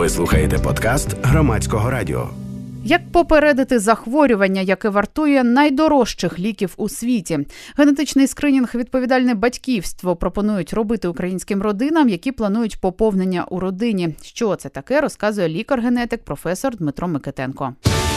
Ви слухаєте подкаст Громадського радіо. Як попередити захворювання, яке вартує найдорожчих ліків у світі? Генетичний скринінг «Відповідальне батьківство» пропонують робити українським родинам, які планують поповнення у родині. Що це таке, розказує лікар-генетик професор Дмитро Микитенко.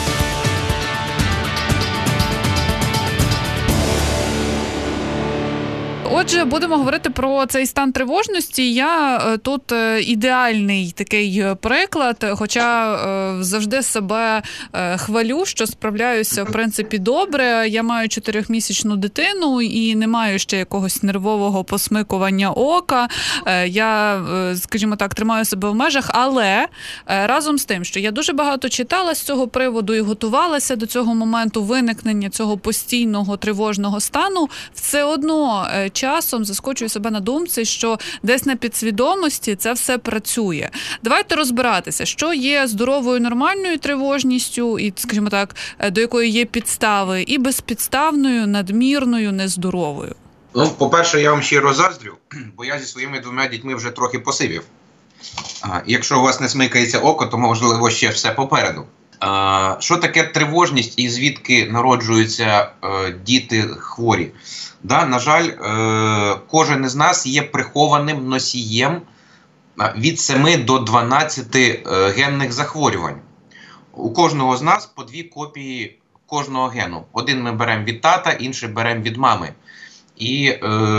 Отже, будемо говорити про цей стан тривожності. Я тут ідеальний такий приклад, хоча завжди себе хвалю, що справляюся, в принципі, добре. Я маю 4-місячну дитину і не маю ще якогось нервового посмикування ока. Я, скажімо так, тримаю себе в межах, але разом з тим, що я дуже багато читала з цього приводу і готувалася до цього моменту виникнення цього постійного тривожного стану, все одно часом заскочую себе на думці, що десь на підсвідомості це все працює. Давайте розбиратися, що є здоровою нормальною тривожністю, і, скажімо так, до якої є підстави, і безпідставною, надмірною, нездоровою. Ну, по-перше, я вам щиро заздрю, бо я зі своїми 2 дітьми вже трохи посивів. Якщо у вас не смикається око, то, можливо, ще все попереду. Що таке тривожність і звідки народжуються діти хворі? На жаль, кожен із нас є прихованим носієм від 7 до 12 генних захворювань. У кожного з нас по 2 копії кожного гену. Один ми беремо від тата, інший беремо від мами. І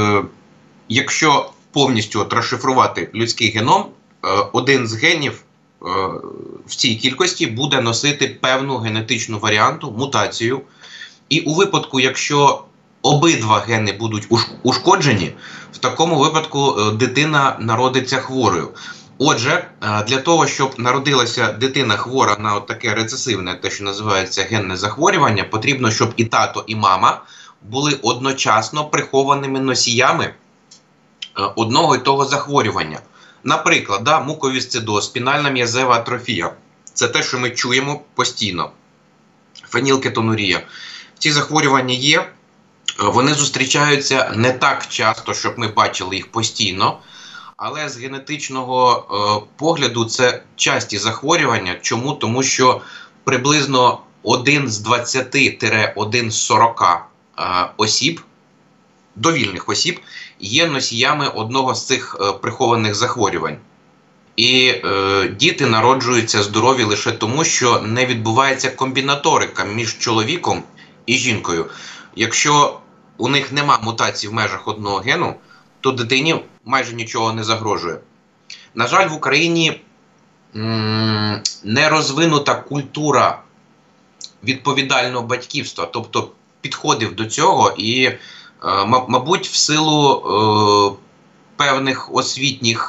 якщо повністю розшифрувати людський геном, один з генів в цій кількості буде носити певну генетичну варіанту, мутацію. І у випадку, якщо обидва гени будуть ушкоджені, в такому випадку дитина народиться хворою. Отже, для того, щоб народилася дитина хвора на таке рецесивне, те, що називається генне захворювання, потрібно, щоб і тато, і мама були одночасно прихованими носіями одного і того захворювання. Наприклад, муковісцидоз, спінальна м'язева атрофія. Це те, що ми чуємо постійно. Фенілкетонурія. Ці захворювання є. Вони зустрічаються не так часто, щоб ми бачили їх постійно, але з генетичного погляду це часті захворювання. Чому? Тому що приблизно 1 з 20-1 з 40 осіб, довільних осіб, є носіями одного з цих прихованих захворювань. І діти народжуються здорові лише тому, що не відбувається комбінаторика між чоловіком і жінкою. Якщо у них нема мутацій в межах одного гену, то дитині майже нічого не загрожує. На жаль, в Україні не розвинута культура відповідального батьківства, тобто підходів до цього, і, мабуть, в силу певних освітніх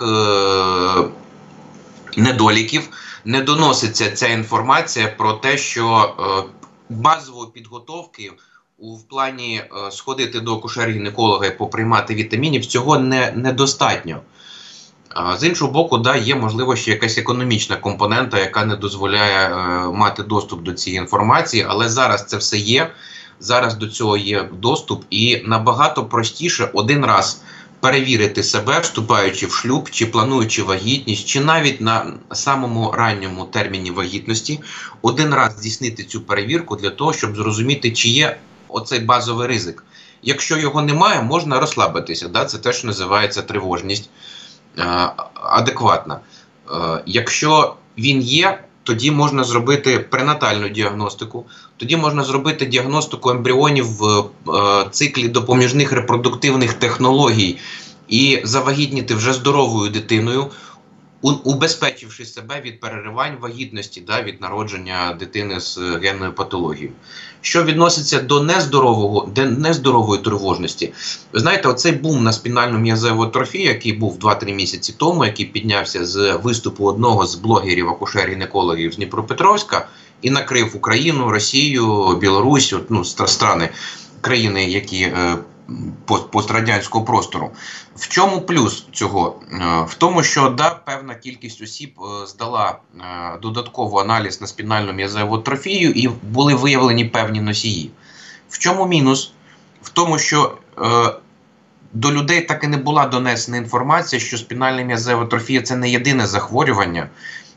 недоліків не доноситься ця інформація про те, що базової підготовки в плані сходити до акушера-гінеколога і поприймати вітамінів, цього недостатньо. З іншого боку, є, можливо, ще якась економічна компонента, яка не дозволяє мати доступ до цієї інформації, але зараз це все є, зараз до цього є доступ, і набагато простіше один раз перевірити себе, вступаючи в шлюб, чи плануючи вагітність, чи навіть на самому ранньому терміні вагітності, один раз здійснити цю перевірку для того, щоб зрозуміти, чи є оцей базовий ризик. Якщо його немає, можна розслабитися. Це те, що називається тривожність адекватна. Якщо він є, тоді можна зробити пренатальну діагностику, тоді можна зробити діагностику ембріонів в циклі допоміжних репродуктивних технологій і завагітніти вже здоровою дитиною, убезпечивши себе від переривань вагітності, від народження дитини з генною патологією. Що відноситься до нездорової тривожності, ви знаєте, оцей бум на спінальну м'язеву атрофію, який був 2-3 місяці тому, який піднявся з виступу одного з блогерів акушер-гінекологів з Дніпропетровська і накрив Україну, Росію, Білорусь, країни, які пострадянського простору. В чому плюс цього? В тому, що певна кількість осіб здала додатковий аналіз на спінальну м'язеву атрофію і були виявлені певні носії. В чому мінус? В тому, що до людей так і не була донесена інформація, що спінальна м'язева атрофія – це не єдине захворювання,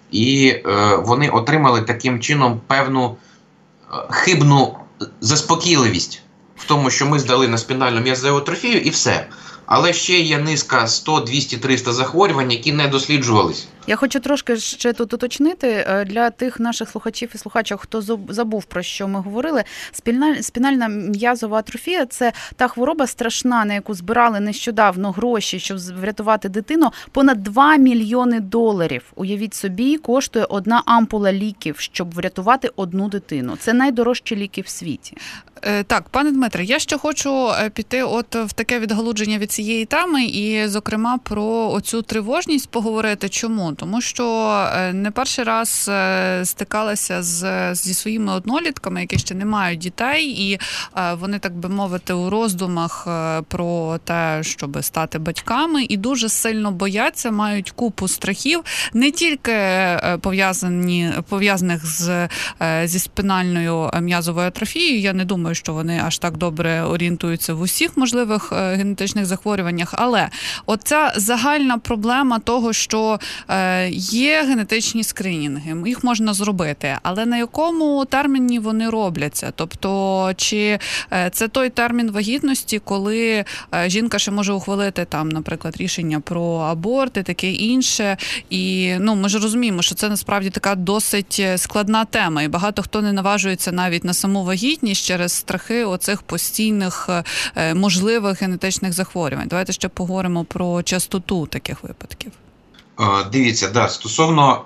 і вони отримали таким чином певну хибну заспокійливість в тому, що ми здали на спінальну м'язову атрофію і все. Але ще є низка 100, 200, 300 захворювань, які не досліджувались. Я хочу трошки ще тут уточнити для тих наших слухачів і слухачок, хто забув, про що ми говорили. Спінальна м'язова атрофія – це та хвороба страшна, на яку збирали нещодавно гроші, щоб врятувати дитину. Понад $2 мільйони. Уявіть собі, коштує одна ампула ліків, щоб врятувати одну дитину. Це найдорожчі ліки в світі. Так, пане Дмитре, я ще хочу піти в таке відгалудження від цієї теми і, зокрема, про оцю тривожність поговорити. Чому? Тому що не перший раз стикалася зі своїми однолітками, які ще не мають дітей, і вони, так би мовити, у роздумах про те, щоб стати батьками, і дуже сильно бояться, мають купу страхів, не тільки пов'язаних зі спінальною м'язовою атрофією. Я не думаю, що вони аж так добре орієнтуються в усіх можливих генетичних захворюваннях, але оця загальна проблема того, що є генетичні скринінги, їх можна зробити, але на якому терміні вони робляться? Тобто, чи це той термін вагітності, коли жінка ще може ухвалити там, наприклад, рішення про аборт і таке інше, і ми ж розуміємо, що це насправді така досить складна тема, і багато хто не наважується навіть на саму вагітність через страхи оцих постійних можливих генетичних захворювань. Давайте ще поговоримо про частоту таких випадків. Дивіться, стосовно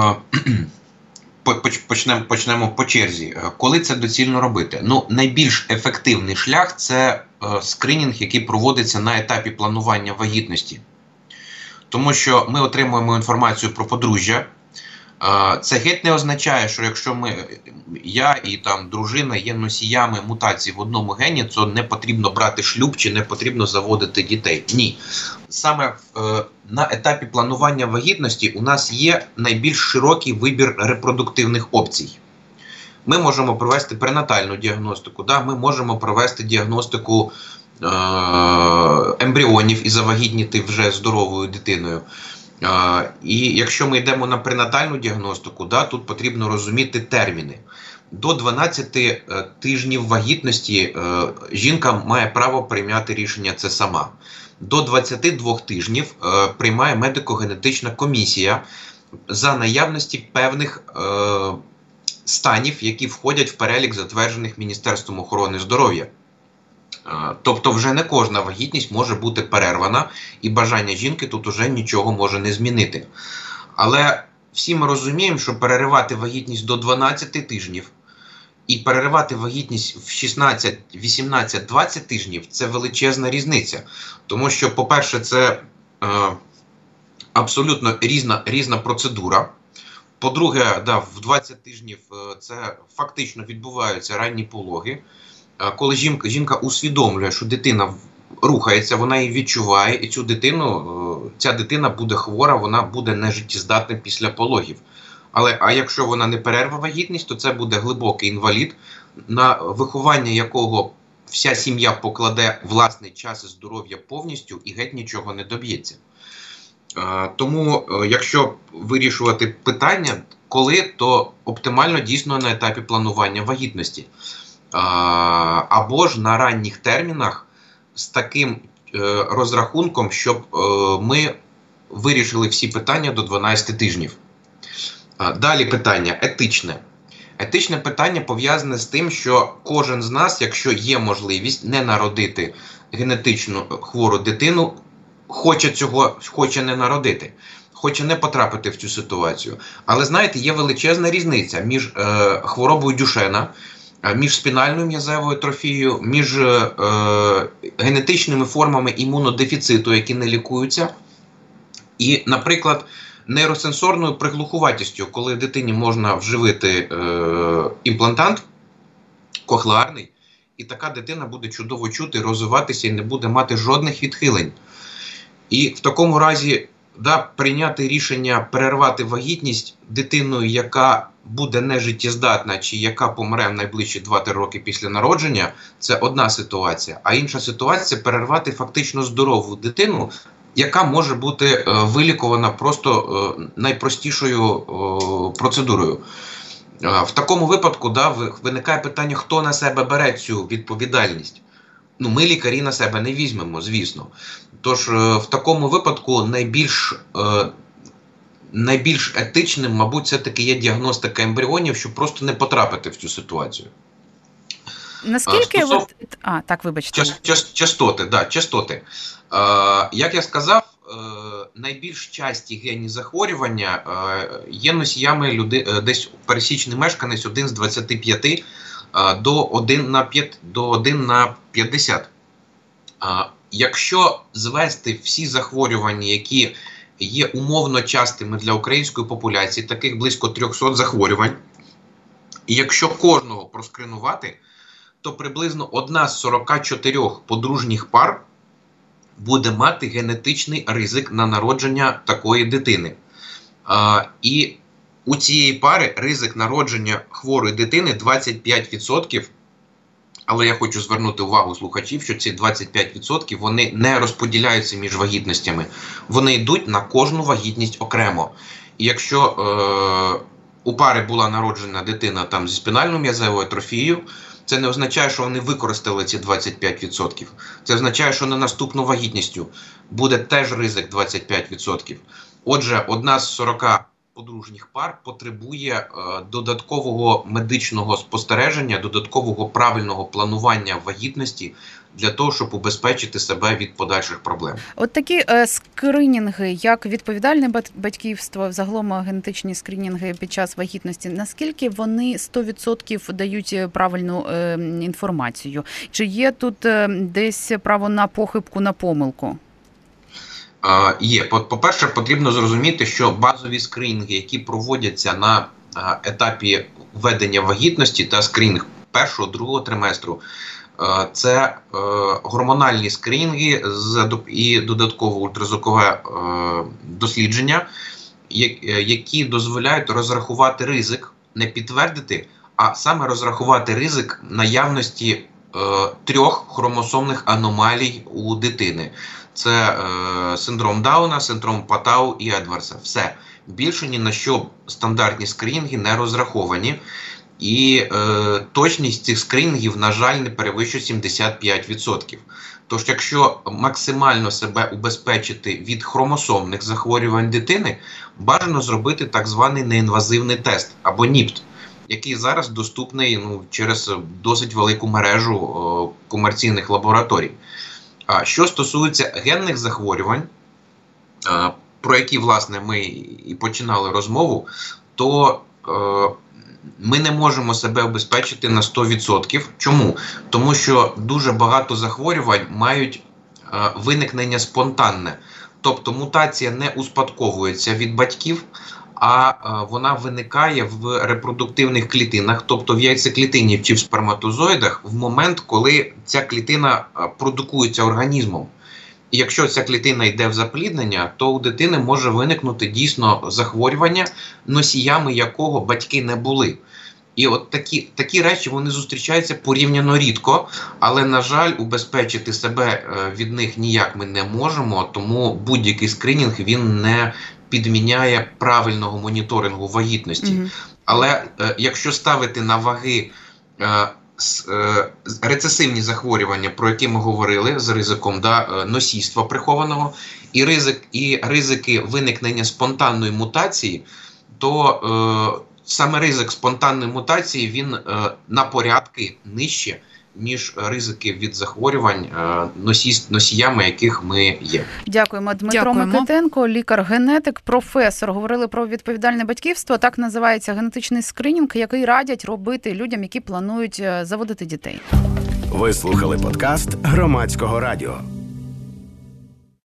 почнемо по черзі. Коли це доцільно робити? Найбільш ефективний шлях – це скринінг, який проводиться на етапі планування вагітності. Тому що ми отримуємо інформацію про подружжя. Це геть не означає, що якщо я і там дружина є носіями мутацій в одному гені, то не потрібно брати шлюб чи не потрібно заводити дітей. Ні. Саме на етапі планування вагітності у нас є найбільш широкий вибір репродуктивних опцій. Ми можемо провести пренатальну діагностику, ми можемо провести діагностику ембріонів і завагітніти вже здоровою дитиною. І якщо ми йдемо на пренатальну діагностику, тут потрібно розуміти терміни. До 12 тижнів вагітності жінка має право прийняти рішення це сама. До 22 тижнів приймає медико-генетична комісія за наявності певних станів, які входять в перелік затверджених Міністерством охорони здоров'я. Тобто вже не кожна вагітність може бути перервана, і бажання жінки тут уже нічого може не змінити. Але всі ми розуміємо, що переривати вагітність до 12 тижнів і переривати вагітність в 16, 18, 20 тижнів – це величезна різниця. Тому що, по-перше, це абсолютно різна процедура. По-друге, в 20 тижнів це фактично відбуваються ранні пологи. Коли жінка усвідомлює, що дитина рухається, вона її відчуває, і ця дитина буде хвора, вона буде нежиттєздатна після пологів. А якщо вона не перерве вагітність, то це буде глибокий інвалід, на виховання якого вся сім'я покладе власний час і здоров'я повністю і геть нічого не доб'ється. Тому, якщо вирішувати питання, коли, то оптимально дійсно на етапі планування вагітності. Або ж на ранніх термінах з таким розрахунком, щоб ми вирішили всі питання до 12 тижнів. Далі питання етичне. Етичне питання пов'язане з тим, що кожен з нас, якщо є можливість не народити генетично хвору дитину, хоче не народити, хоче не потрапити в цю ситуацію. Але, знаєте, є величезна різниця між хворобою Дюшена, між спінальною м'язовою атрофією, між генетичними формами імунодефіциту, які не лікуються, і, наприклад, нейросенсорною приглухуватістю, коли дитині можна вживити імплантант кохлеарний, і така дитина буде чудово чути, розвиватися і не буде мати жодних відхилень. І в такому разі прийняти рішення перервати вагітність дитиною, яка буде нежиттєздатна чи яка помре в найближчі 2-3 роки після народження, це одна ситуація. А інша ситуація – перервати фактично здорову дитину яка може бути вилікувана просто найпростішою процедурою. В такому випадку виникає питання, хто на себе бере цю відповідальність. Ми, лікарі, на себе не візьмемо, звісно. Тож в такому випадку найбільш етичним, мабуть, все-таки є діагностика ембріонів, щоб просто не потрапити в цю ситуацію. Наскільки так, вибачте. Частоти. Як я сказав, найбільш часті генні захворювання є носіями десь пересічний мешканець 1 з 25 до 1 на 50. Якщо звести всі захворювання, які є умовно частими для української популяції, таких близько 300 захворювань, і якщо кожного проскринувати, то приблизно 1 з 44 подружніх пар буде мати генетичний ризик на народження такої дитини. І у цієї пари ризик народження хворої дитини 25%, але я хочу звернути увагу слухачів, що ці 25% вони не розподіляються між вагітностями. Вони йдуть на кожну вагітність окремо. І якщо у пари була народжена дитина зі спінальною м'язовою атрофією, це не означає, що вони використали ці 25%. Це означає, що на наступну вагітністю буде теж ризик 25%. Отже, 1 з 40 подружніх пар потребує додаткового медичного спостереження, додаткового правильного планування вагітності для того, щоб убезпечити себе від подальших проблем. От такі скринінги, як відповідальне батьківство, взагалом генетичні скринінги під час вагітності, наскільки вони 100% дають правильну інформацію? Чи є тут десь право на похибку, на помилку? Є. По-перше, потрібно зрозуміти, що базові скринінги, які проводяться на етапі введення вагітності та скринінг першого, другого триместру, це гормональні скринінги і додаткове ультразвукове дослідження, які дозволяють розрахувати ризик, не підтвердити, а саме розрахувати ризик наявності 3 хромосомних аномалій у дитини. Це синдром Дауна, синдром Патау і Едвардса. Все. Більше ні на що стандартні скринінги не розраховані. І точність цих скринінгів, на жаль, не перевищує 75%. Тож, якщо максимально себе убезпечити від хромосомних захворювань дитини, бажано зробити так званий неінвазивний тест, або НІПТ, який зараз доступний через досить велику мережу комерційних лабораторій. Що стосується генних захворювань, про які, власне, ми і починали розмову, то ми не можемо себе убезпечити на 100%. Чому? Тому що дуже багато захворювань мають виникнення спонтанне. Тобто мутація не успадковується від батьків, а вона виникає в репродуктивних клітинах, тобто в яйцеклітині чи в сперматозоїдах, в момент, коли ця клітина продукується організмом. І якщо ця клітина йде в запліднення, то у дитини може виникнути дійсно захворювання, носіями якого батьки не були. І от такі речі, вони зустрічаються порівняно рідко, але, на жаль, убезпечити себе від них ніяк ми не можемо, тому будь-який скринінг, він не підміняє правильного моніторингу вагітності. Але якщо ставити на ваги рецесивні захворювання, про які ми говорили, з ризиком носійства прихованого, і ризики виникнення спонтанної мутації, то саме ризик спонтанної мутації, він на порядки нижче, ніж ризики від захворювань, носіями яких ми є. Дякуємо. Дмитро Микитенко, лікар-генетик, професор. Говорили про відповідальне батьківство. Так називається генетичний скринінг, який радять робити людям, які планують заводити дітей. Ви слухали подкаст Громадського радіо.